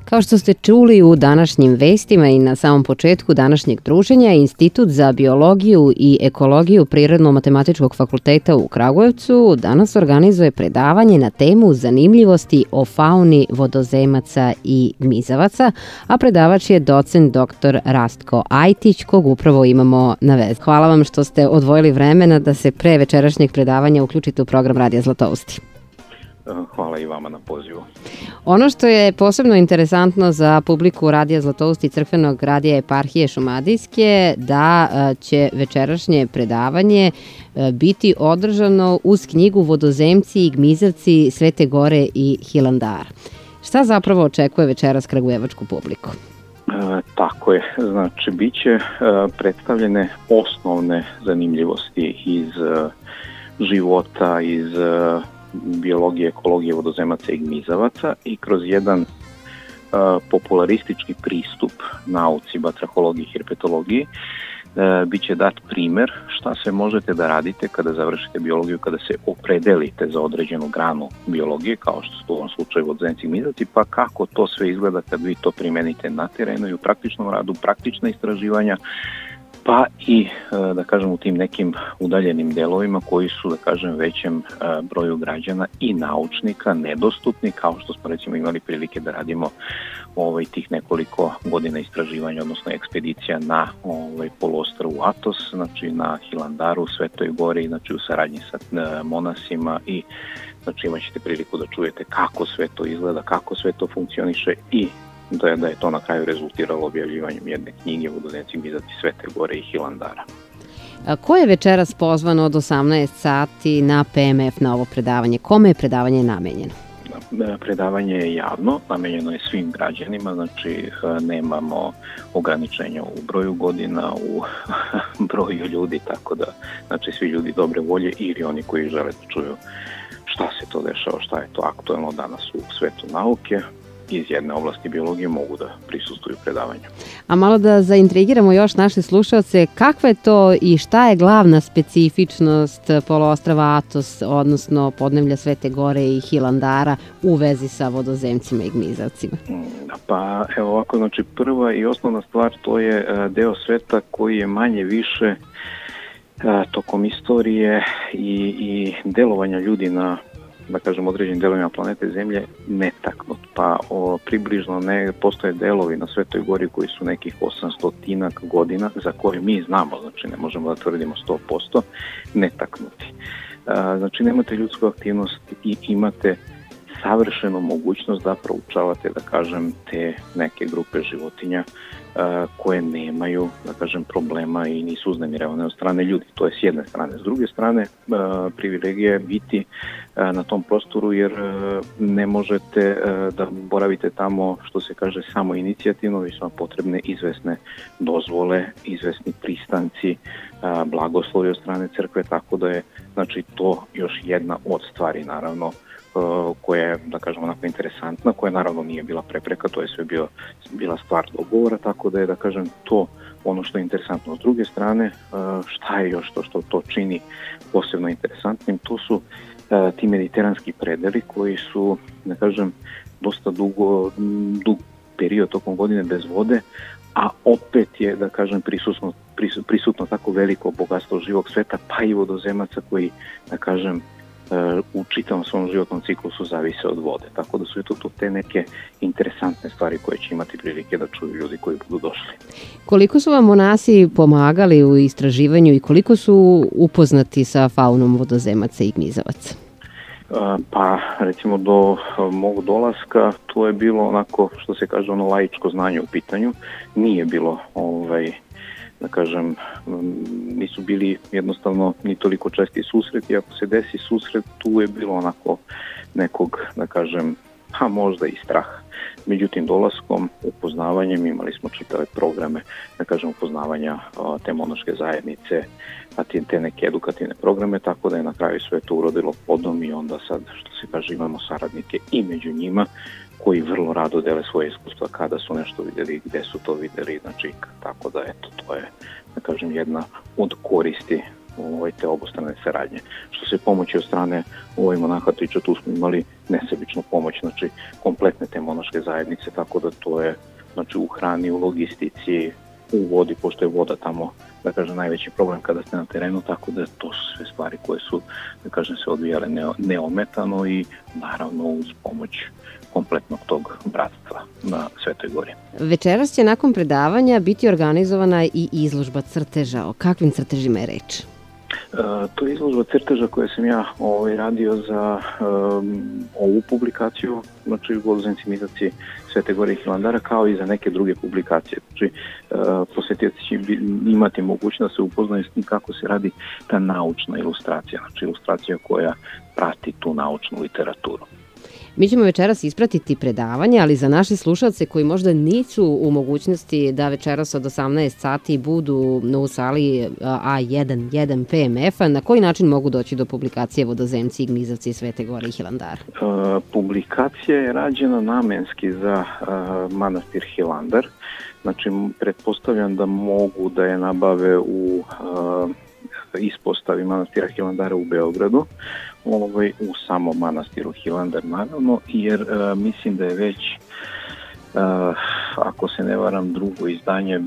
Kao što ste čuli u današnjim vestima i na samom početku današnjeg druženja, Institut za biologiju i ekologiju Prirodno-matematičkog fakulteta u Kragujevcu danas organizuje predavanje na temu zanimljivosti o fauni vodozemaca i gmizavaca, a predavač je docent dr. Rastko Ajtić, kog upravo imamo na vezi. Hvala vam što ste odvojili vremena da se pre večerašnjeg predavanja uključite u program Radija Zlatousti. Hvala i vama na pozivu. Ono što je posebno interesantno za publiku Radija Zlatousti i Crkvenog radija Eparhije Šumadijske, da će večerašnje predavanje biti održano uz knjigu Vodozemci i gmizavci Svete Gore i Hilandara. Šta zapravo očekuje večeras kragujevačku publiku? Tako je, znači bit će predstavljene osnovne zanimljivosti iz života, iz biologije, ekologije vodozemaca i gmizavaca i kroz jedan popularistički pristup nauci, batrahologiji i herpetologiji bit će dat primer šta sve možete da radite kada završite biologiju, kada se opredelite za određenu granu biologije, kao što su u ovom slučaju vodozemci i gmizavci, pa kako to sve izgleda kad vi to primenite na terenu i u praktičnom radu, praktična istraživanja, pa i, da kažem, u tim nekim udaljenim delovima koji su, da kažem, većem broju građana i naučnika nedostupni, kao što smo recimo imali prilike da radimo tih nekoliko godina istraživanja, odnosno ekspedicija na poluostrvu Atos, znači na Hilandaru, Svetoj Gori, znači u saradnji sa monasima i znači imat ćete priliku da čujete kako sve to izgleda, kako sve to funkcioniše i da je to na kraju rezultiralo objavljivanjem jedne knjige Vodozemci i gmizavci Svete Gore i Hilandara. Ko je večeras pozvan od 18 sati na PMF na ovo predavanje? Kome je predavanje namenjeno? Predavanje je javno, namenjeno je svim građanima, znači nemamo ograničenja u broju godina, u broju ljudi, tako da znači svi ljudi dobre volje ili oni koji žele da čuju šta se to dešava, šta je to aktuelno danas u svetu nauke, iz jedne oblasti biologije mogu da prisustvuju predavanju. A malo da zaintrigiramo još naše slušalce, kakva je to i šta je glavna specifičnost poluostrva Atos, odnosno podneblja Svete Gore i Hilandara u vezi sa vodozemcima i gmizavcima? Pa evo ovako, znači prva i osnovna stvar to je deo sveta koji je manje više tokom istorije i delovanja ljudi na, da kažem, određenim delovima planete Zemlje netaknut, pa približno postoje delovi na Svetoj Gori koji su nekih 800-tinak godina za koje mi znamo, znači ne možemo da tvrdimo 100%, netaknuti. Znači nemate ljudsku aktivnost i imate savršenu mogućnost da proučavate, da kažem, te neke grupe životinja koje nemaju, da kažem, problema i nisu uznemiravane od strane ljudi. To je s jedne strane. S druge strane, privilegija je biti na tom prostoru jer ne možete da boravite tamo, što se kaže, samo inicijativno, već su vam potrebne izvesne dozvole, izvesni pristanci, blagoslovi od strane crkve, tako da je, znači, to još jedna od stvari, naravno, koja je, da kažem, onako interesantna, koja naravno nije bila prepreka, to je sve bila stvar dogovora, tako da je, da kažem, to ono što je interesantno. S druge strane, šta je još to što to čini posebno interesantnim, to su ti mediteranski predeli koji su, da kažem, dosta dug period tokom godine bez vode, a opet je, da kažem, prisutno tako veliko bogatstvo živog sveta, pa i vodozemaca koji, da kažem, u čitavom svom životnom ciklusu zavise od vode. Tako da su to te neke interesantne stvari koje će imati prilike da čuju ljudi koji budu došli. Koliko su vam monasi pomagali u istraživanju i koliko su upoznati sa faunom vodozemaca i gmizavaca? Pa, recimo, do mog dolaska to je bilo onako, što se kaže, ono laičko znanje u pitanju. Nije bilo da kažem, nisu bili jednostavno ni toliko česti susreti. Ako se desi susret, tu je bilo onako nekog, da kažem, pa možda i strah. Međutim, dolaskom, upoznavanjem, imali smo čitave programe, da kažem, upoznavanja te monaške zajednice, a te neke edukativne programe, tako da je na kraju sve to urodilo plodom i onda sad, što se kaže, imamo saradnike i među njima koji vrlo rado dele svoje iskustva kada su nešto videli, gde su to videli, znači tako da eto, to je, da kažem, jedna od koristi te obostrane saradnje. Što se pomoći od strane Monahatića, tu smo imali nesebičnu pomoć, znači kompletne te monaške zajednice, tako da to je znači u hrani, u logistici, u vodi, pošto je voda tamo, da kažem, najveći problem kada ste na terenu, tako da to su sve stvari koje su, da kažem, se odvijale neometano i naravno uz pomoć kompletnog tog bratstva na Svetoj Gori. Večeras će nakon predavanja biti organizovana i izložba crteža. O kakvim crtežima je reč? To je izložba crteža koje sam ja radio za ovu publikaciju, znači Vodozemci Mizaci Svete Gore i Hilandara, kao i za neke druge publikacije. Znači, posetioci će imati mogućnost da se upoznaju s tim kako se radi ta naučna ilustracija, znači ilustracija koja prati tu naučnu literaturu. Mi ćemo večeras ispratiti predavanje, ali za naše slušalce koji možda nisu u mogućnosti da večeras od 18 sati budu u sali A11 PMF-a, na koji način mogu doći do publikacije Vodozemci i Gmizavci Svete Gore i Hilandara? Publikacija je rađena namenski za manastir Hilandar. Znači, pretpostavljam da mogu da je nabave u ispostavi manastira Hilandara u Beogradu, u samom manastiru Hilandar naravno, jer mislim da je već, ako se ne varam, drugo izdanje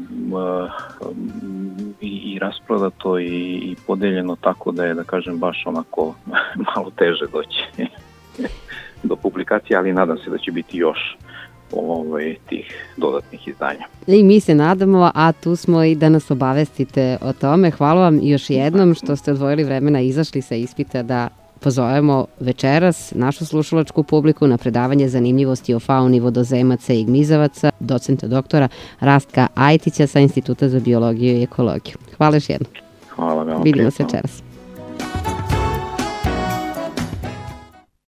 i rasprodato i podeljeno, tako da je, da kažem, baš onako malo teže doći do publikacije, ali nadam se da će biti još tih dodatnih izdanja. I mi se nadamo, a tu smo i da nas obavestite o tome. Hvala vam još jednom što ste odvojili vremena i izašli sa ispita da pozovemo večeras našu slušalačku publiku na predavanje zanimljivosti o fauni vodozemaca i gmizavaca docenta doktora Rastka Ajtića sa Instituta za biologiju i ekologiju. Hvala još jednom. Hvala vam. Vidimo se večeras.